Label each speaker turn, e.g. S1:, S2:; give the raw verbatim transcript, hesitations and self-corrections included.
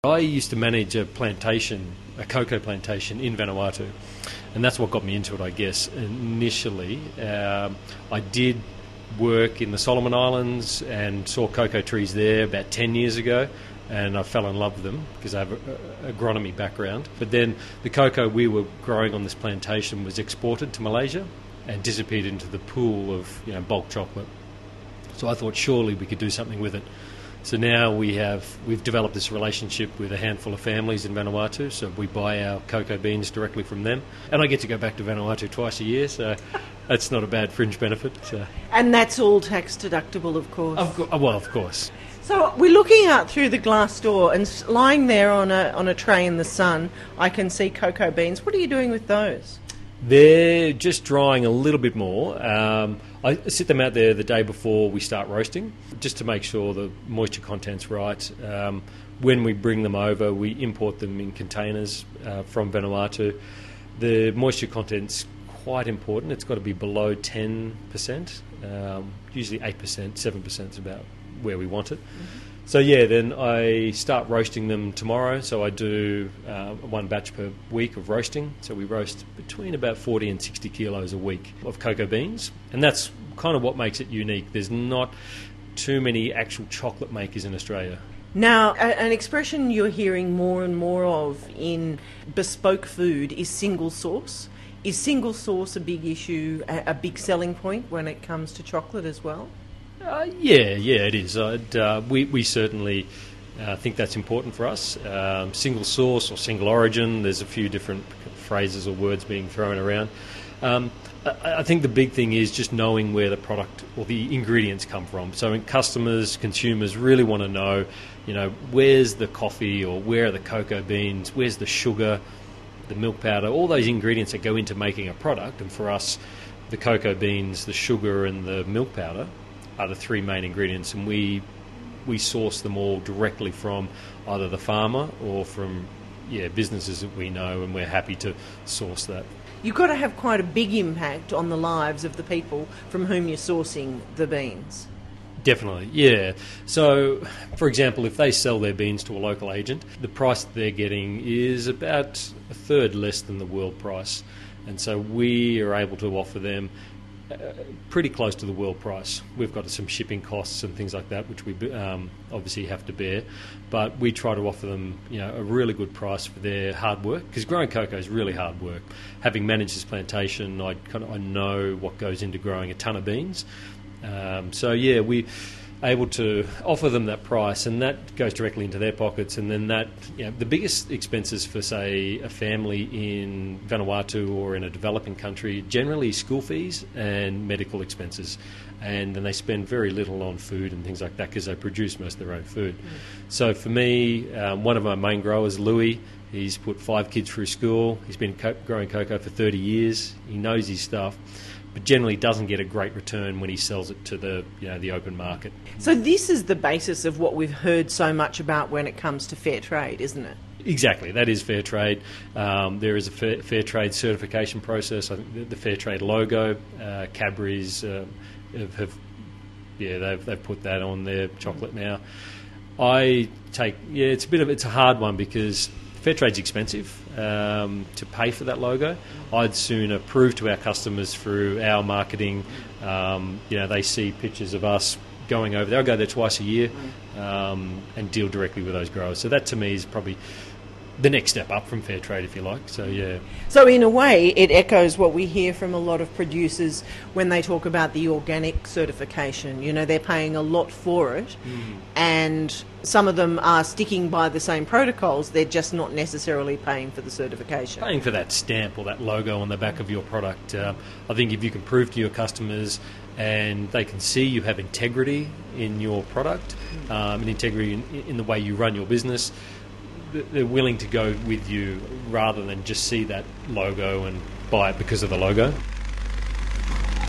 S1: I used to manage a plantation, a cocoa plantation in Vanuatu, and that's what got me into it, I guess. Initially, um, I did work in the Solomon Islands and saw cocoa trees there about ten years ago, and I fell in love with them because I have an agronomy background. But then the cocoa we were growing on this plantation was exported to Malaysia and disappeared into the pool of, you know, bulk chocolate. So I thought surely we could do something with it. So now we have, we've developed this relationship with a handful of families in Vanuatu, so we buy our cocoa beans directly from them. And I get to go back to Vanuatu twice a year, so that's not a bad fringe benefit. So.
S2: And that's all tax deductible, of course?
S1: Of co- well, of course.
S2: So we're looking out through the glass door, and lying there on a, on a tray in the sun, I can see cocoa beans. What are you doing with those?
S1: They're just drying a little bit more. Um, I sit them out there the day before we start roasting, just to make sure the moisture content's right. Um, when we bring them over, we import them in containers uh, from Vanuatu. The moisture content's quite important. It's got to be below ten percent. Um, usually eight percent, seven percent is about where we want it. Mm-hmm. So yeah, then I start roasting them tomorrow. So I do uh, one batch per week of roasting. So we roast between about forty and sixty kilos a week of cocoa beans. And that's kind of what makes it unique. There's not too many actual chocolate makers in Australia.
S2: Now, a- an expression you're hearing more and more of in bespoke food is single source. Is single source a big issue, a, a big selling point when it comes to chocolate as well?
S1: Uh, yeah, yeah, it is. I'd, uh, we, we certainly uh, think that's important for us. Um, single source or single origin, there's a few different phrases or words being thrown around. Um, I, I think the big thing is just knowing where the product or the ingredients come from. So when customers, consumers really want to know, you know, where's the coffee or where are the cocoa beans, where's the sugar, the milk powder, all those ingredients that go into making a product. And for us, the cocoa beans, the sugar and the milk powder are the three main ingredients, and we we source them all directly from either the farmer or from yeah businesses that we know, and we're happy to source that.
S2: You've got to have quite a big impact on the lives of the people from whom you're sourcing the beans.
S1: Definitely, yeah. So, for example, if they sell their beans to a local agent, the price that they're getting is about a third less than the world price, and so we are able to offer them Uh, pretty close to the world price. We've got some shipping costs and things like that, which we um, obviously have to bear, but we try to offer them, you know, a really good price for their hard work, because growing cocoa is really hard work. Having managed this plantation, I kind of I know what goes into growing a ton of beans. Um, so yeah, we able to offer them that price, and that goes directly into their pockets. And then that, you know, the biggest expenses for, say, a family in Vanuatu or in a developing country, generally school fees and medical expenses, and then they spend very little on food and things like that because they produce most of their own food. Mm. So for me, um, one of my main growers, Louis, he's put five kids through school. He's been co- growing cocoa for thirty years. He knows his stuff, but generally doesn't get a great return when he sells it to the, you know, the open market.
S2: So this is the basis of what we've heard so much about when it comes to fair trade, isn't it?
S1: Exactly, that is fair trade. Um, there is a fair, fair trade certification process. I think the, the fair trade logo, uh, Cadbury's uh, have, have, yeah, they've they've put that on their chocolate now. I take, yeah, it's a bit of it's a hard one because fair trade's expensive um, to pay for that logo. I'd sooner prove to our customers through our marketing, um, you know, they see pictures of us going over there. I'll go there twice a year um, and deal directly with those growers. So that to me is probably the next step up from fair trade, if you like. So yeah.
S2: So in a way, it echoes what we hear from a lot of producers when they talk about the organic certification. You know, they're paying a lot for it, mm. and some of them are sticking by the same protocols. They're just not necessarily paying for the certification.
S1: Paying for that stamp or that logo on the back of your product. Uh, I think if you can prove to your customers and they can see you have integrity in your product, um, and integrity in, in the way you run your business, they're willing to go with you rather than just see that logo and buy it because of the logo.